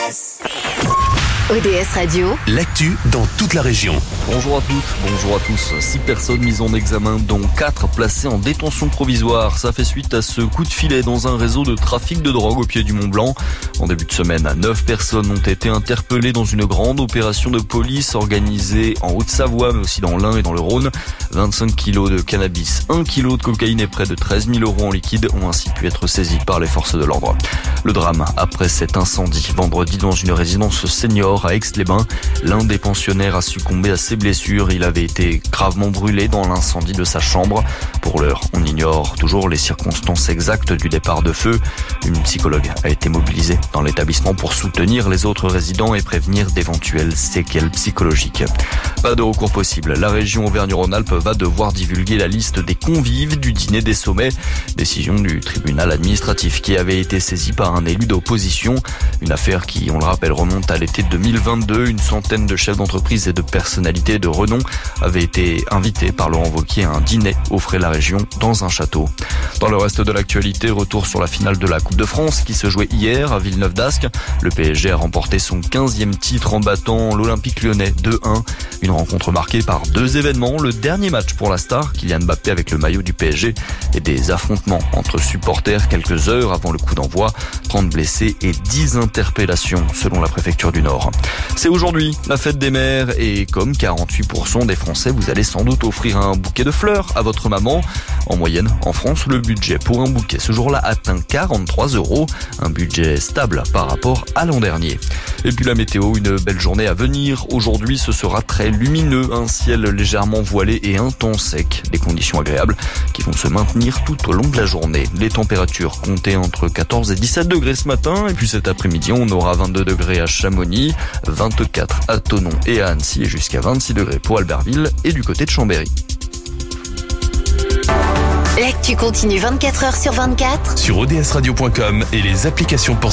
ODS Radio, l'actu dans toute la région. Bonjour à toutes, bonjour à tous. 6 personnes mises en examen, dont 4 placées en détention provisoire. Ça fait suite à ce coup de filet dans un réseau de trafic de drogue au pied du Mont Blanc. En début de semaine, 9 personnes ont été interpellées dans une grande opération de police organisée en Haute-Savoie, mais aussi dans l'Ain et dans le Rhône. 25 kilos de cannabis, 1 kilo de cocaïne et près de 13 000 € en liquide ont ainsi pu être saisis par les forces de l'ordre. Le drame après cet incendie vendredi dans une résidence senior à Aix-les-Bains. L'un des pensionnaires a succombé à ses blessures. Il avait été gravement brûlé dans l'incendie de sa chambre. Pour l'heure, on ignore toujours les circonstances exactes du départ de feu. Une psychologue a été mobilisée dans l'établissement pour soutenir les autres résidents et prévenir d'éventuelles séquelles psychologiques. Pas de recours possible. La région Auvergne-Rhône-Alpes va devoir divulguer la liste des convives du dîner des sommets. Décision du tribunal administratif qui avait été saisi par un élu d'opposition. Une affaire qui, on le rappelle, remonte à l'été 2022. Une centaine de chefs d'entreprise et de personnalités de renom avaient été invités par Laurent Wauquiez à un dîner offrait la région dans un château. Dans le reste de l'actualité, retour sur la finale de la Coupe de France qui se jouait hier à Villeneuve-d'Ascq. Le PSG a remporté son 15e titre en battant l'Olympique Lyonnais 2-1. Une rencontre marquée par 2 événements. Le dernier match pour la star, Kylian Mbappé avec le maillot du PSG, et des affrontements entre supporters quelques heures avant le coup d'envoi. 30 blessés et 10 interpellations selon la préfecture du Nord. C'est aujourd'hui la fête des mères et comme 48% des Français, vous allez sans doute offrir un bouquet de fleurs à votre maman. En moyenne, en France, le budget pour un bouquet ce jour-là atteint 43 €, un budget stable par rapport à l'an dernier. Et puis la météo, une belle journée à venir. Aujourd'hui, ce sera très lumineux, un ciel légèrement voilé et un temps sec. Des conditions agréables qui vont se maintenir tout au long de la journée. Les températures comptaient entre 14 et 17 degrés ce matin. Et puis cet après-midi, on aura 22 degrés à Chamonix, 24 à Thonon et à Annecy et jusqu'à 26 degrés pour Albertville et du côté de Chambéry. l'actu continue 24 h sur 24 Sur odsradio.com et les applications pour